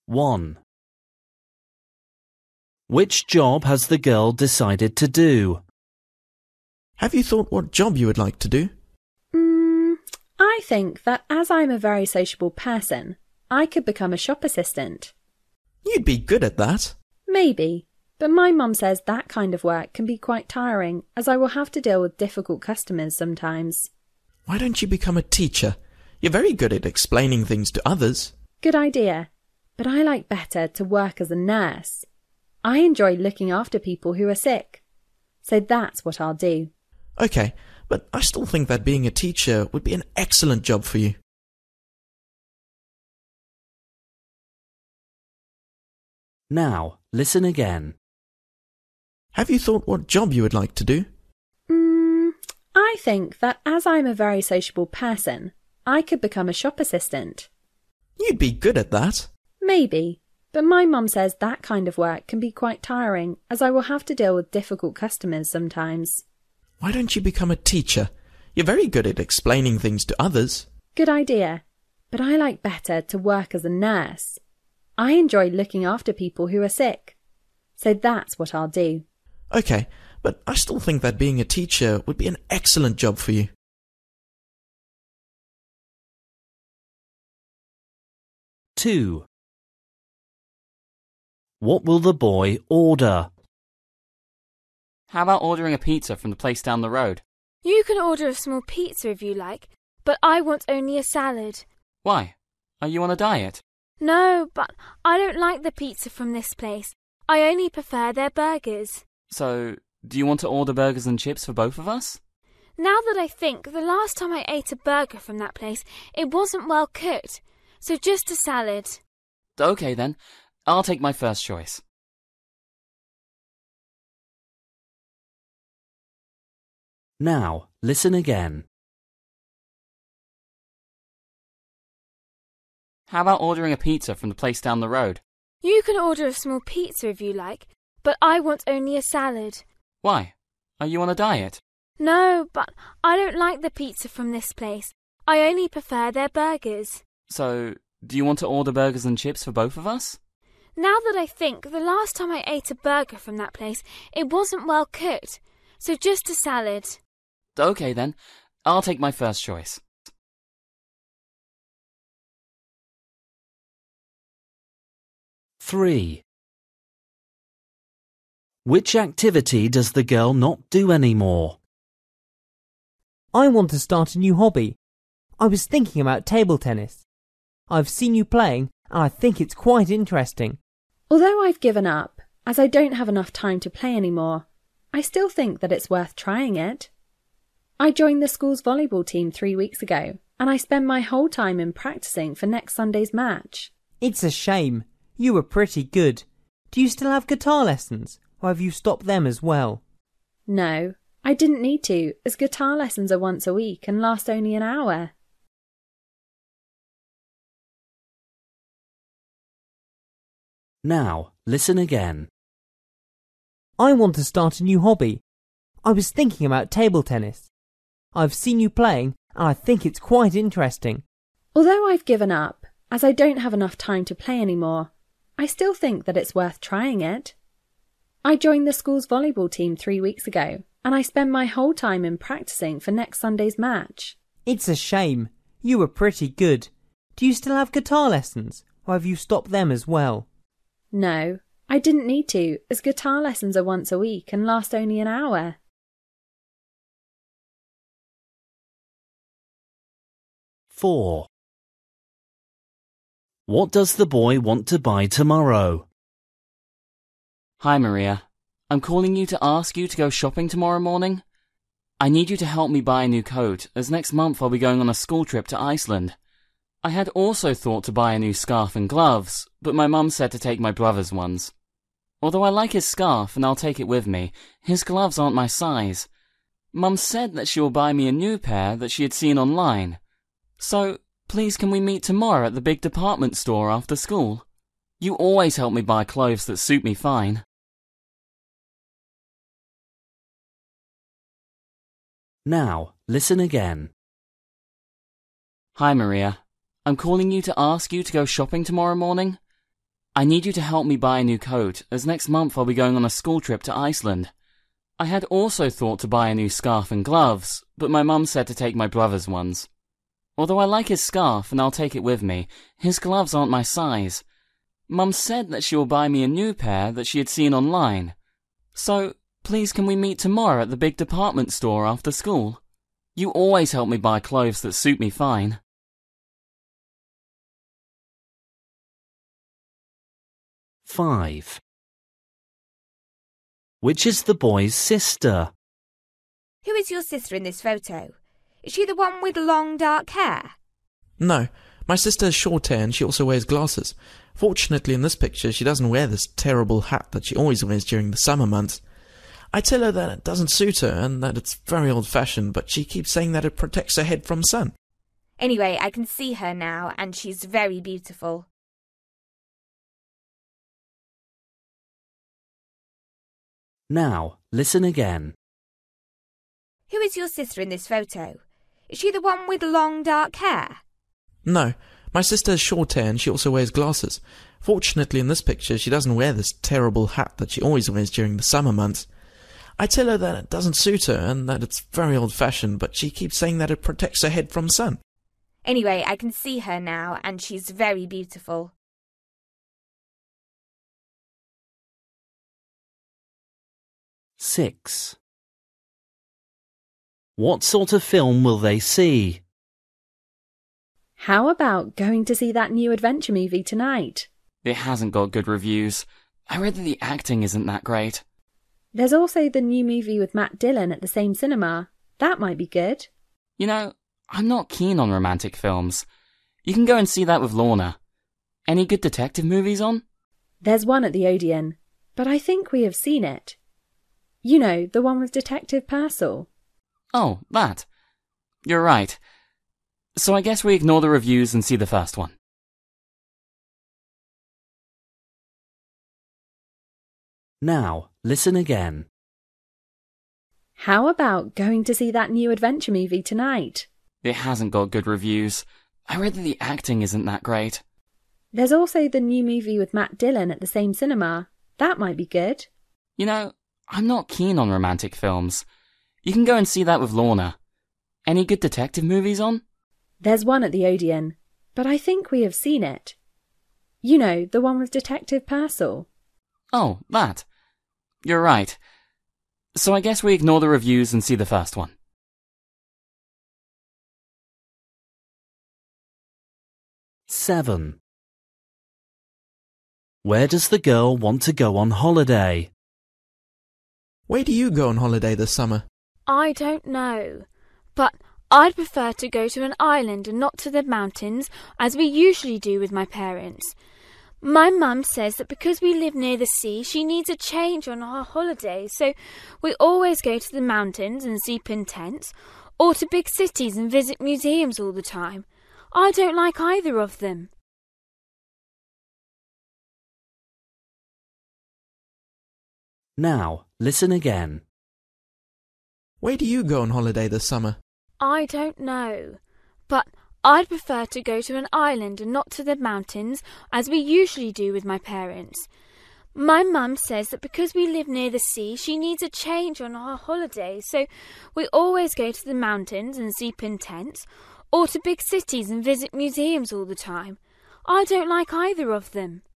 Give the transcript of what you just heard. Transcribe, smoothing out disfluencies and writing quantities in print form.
1. Which job has the girl decided to do? Have you thought what job you would like to do? I think that as I'm a very sociable person, I could become a shop assistant. You'd be good at that. Maybe, but my mum says that kind of work can be quite tiring, as I will have to deal with difficult customers sometimes. Why don't you become a teacher? You're very good at explaining things to others. Good idea, but I like better to work as a nurse. I enjoy looking after people who are sick, so that's what I'll do. Okay, but I still think that being a teacher would be an excellent job for you. Now, listen again. Have you thought what job you would like to do? I think that as I'm a very sociable person, I could become a shop assistant. You'd be good at that. Maybe, but my mum says that kind of work can be quite tiring, as I will have to deal with difficult customers sometimes. Why don't you become a teacher? You're very good at explaining things to others. Good idea, but I like better to work as a nurse. I enjoy looking after people who are sick, so that's what I'll do. Okay, but I still think that being a teacher would be an excellent job for you. 2. What will the boy order? How about ordering a pizza from the place down the road? You can order a small pizza if you like, but I want only a salad. Why? Are you on a diet? No, but I don't like the pizza from this place. I only prefer their burgers. So, do you want to order burgers and chips for both of us? Now that I think, the last time I ate a burger from that place, it wasn't well cooked. So just a salad. Okay then, I'll take my first choice. Now, listen again. How about ordering a pizza from the place down the road? You can order a small pizza if you like, but I want only a salad. Why? Are you on a diet? No, but I don't like the pizza from this place. I only prefer their burgers. So, do you want to order burgers and chips for both of us? Now that I think, the last time I ate a burger from that place, it wasn't well cooked. So just a salad. Okay then, I'll take my first choice. 3. Which activity does the girl not do anymore? I want to start a new hobby. I was thinking about table tennis. I've seen you playing and I think it's quite interesting. Although I've given up, as I don't have enough time to play anymore, I still think that it's worth trying it. I joined the school's volleyball team 3 weeks ago, and I spend my whole time in practicing for next Sunday's match. It's a shame. You were pretty good. Do you still have guitar lessons, or have you stopped them as well? No, I didn't need to, as guitar lessons are once a week and last only an hour. Now, listen again. I want to start a new hobby. I was thinking about table tennis. I've seen you playing and I think it's quite interesting. Although I've given up, as I don't have enough time to play anymore, I still think that it's worth trying it. I joined the school's volleyball team 3 weeks ago, and I spend my whole time in practicing for next Sunday's match. It's a shame. You were pretty good. Do you still have guitar lessons, or have you stopped them as well? No, I didn't need to, as guitar lessons are once a week and last only an hour. 4. What does the boy want to buy tomorrow? Hi Maria, I'm calling you to ask you to go shopping tomorrow morning. I need you to help me buy a new coat, as next month I'll be going on a school trip to Iceland. I had also thought to buy a new scarf and gloves, but my mum said to take my brother's ones. Although I like his scarf and I'll take it with me, his gloves aren't my size. Mum said that she will buy me a new pair that she had seen online. So, please can we meet tomorrow at the big department store after school? You always help me buy clothes that suit me fine. Now, listen again. Hi Maria, I'm calling you to ask you to go shopping tomorrow morning. I need you to help me buy a new coat, as next month I'll be going on a school trip to Iceland. I had also thought to buy a new scarf and gloves, but my mum said to take my brother's ones. Although I like his scarf and I'll take it with me, his gloves aren't my size. Mum said that she will buy me a new pair that she had seen online. So, please can we meet tomorrow at the big department store after school? You always help me buy clothes that suit me fine. 5. Which is the boy's sister? Who is your sister in this photo? Is she the one with long dark hair? No, my sister has short hair and she also wears glasses. Fortunately, in this picture, she doesn't wear this terrible hat that she always wears during the summer months. I tell her that it doesn't suit her and that it's very old-fashioned, but she keeps saying that it protects her head from sun. Anyway, I can see her now, and she's very beautiful. Now, listen again. Who is your sister in this photo? Is she the one with long dark hair? No, my sister has short hair and she also wears glasses. Fortunately, in this picture, she doesn't wear this terrible hat that she always wears during the summer months. I tell her that it doesn't suit her and that it's very old-fashioned, but she keeps saying that it protects her head from sun. Anyway, I can see her now, and she's very beautiful. Six. What sort of film will they see? How about going to see that new adventure movie tonight? It hasn't got good reviews. I read that the acting isn't that great. There's also the new movie with Matt Dillon at the same cinema. That might be good. You know, I'm not keen on romantic films. You can go and see that with Lorna. Any good detective movies on? There's one at the Odeon, but I think we have seen it. You know, the one with Detective Purcell. Oh, that. You're right. So I guess we ignore the reviews and see the first one. 'Now, listen again. How about going to see that new adventure movie tonight? It hasn't got good reviews. I read that the acting isn't that great. There's also the new movie with Matt Dillon at the same cinema. That might be good. You know, I'm not keen on romantic films. You can go and see that with Lorna. Any good detective movies on? There's one at the Odeon, but I think we have seen it. You know, the one with Detective Purcell. Oh, that. You're right. So I guess we ignore the reviews and see the first one. 7. Where does the girl want to go on holiday? Where do you go on holiday this summer? I don't know, but I'd prefer to go to an island and not to the mountains, as we usually do with my parents. My mum says that because we live near the sea, she needs a change on our holidays, so we always go to the mountains and sleep in tents, or to big cities and visit museums all the time. I don't like either of them. Now, listen again. Where do you go on holiday this summer? I don't know, but I'd prefer to go to an island and not to the mountains, as we usually do with my parents. My mum says that because we live near the sea, she needs a change on our holidays, so we always go to the mountains and sleep in tents, or to big cities and visit museums all the time. I don't like either of them.